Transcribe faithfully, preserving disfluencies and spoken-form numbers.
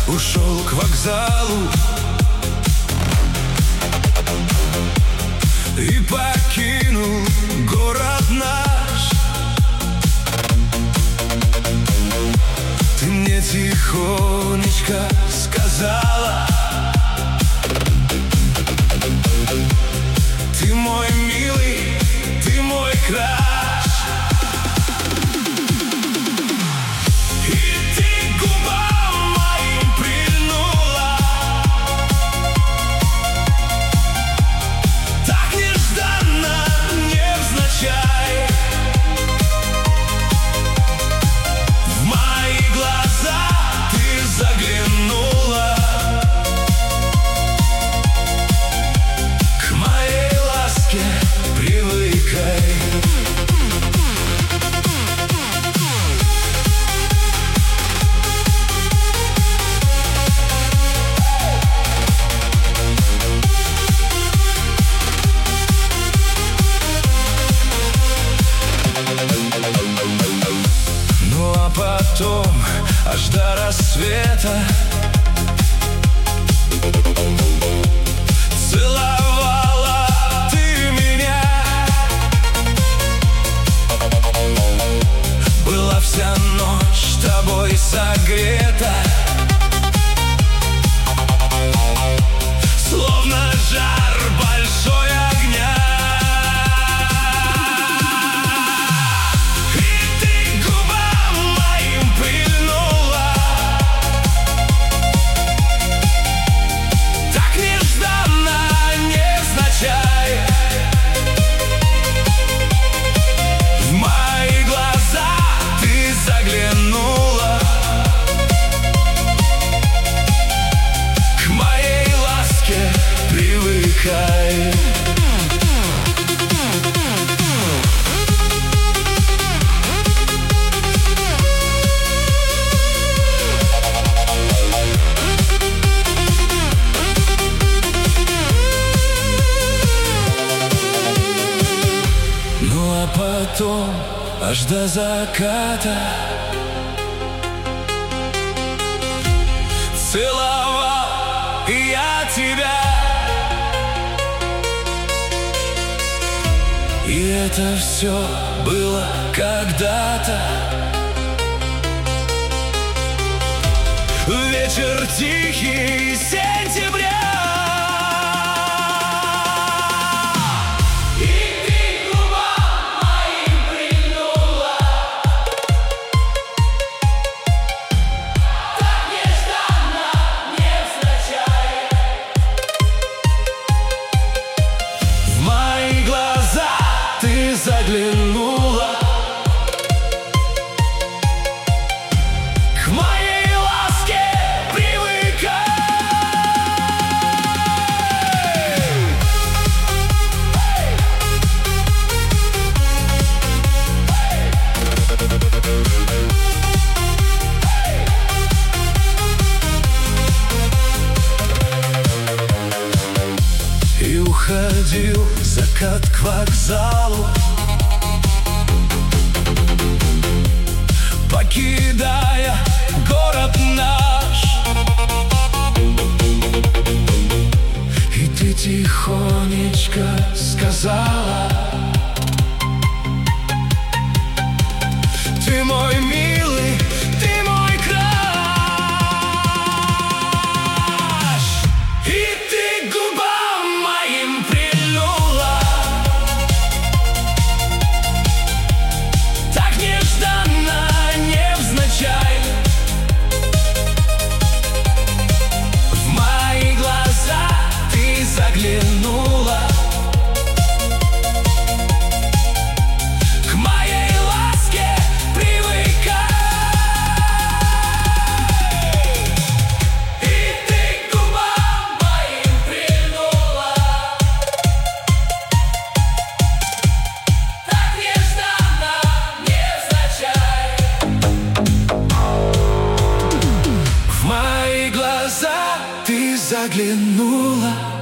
ушел к вокзалу и покинул город наш. Ты мне тихонечко сказала: ты мой милый, ты мой краш. Ну а потом, аж до рассвета, целовала ты меня. Была вся ночь тобой согрета, словно жар большой огня. Ну а потом, аж до заката, целовал и я тебя. И это все было когда-то. Вечер тихий сентября. Заглянула к моей ласке, привыкай. И уходил закат к вокзалу, покидая город наш. И ты тихонечко сказала: ты мой милый, ты мой краш. И ты губам моим прильнула так нежданно, невзначай. В мои глаза ты заглянула, к моей ласке привыкай. И ты губам моим прильнула так нежданно, невзначай. В мои глаза ты заглянула,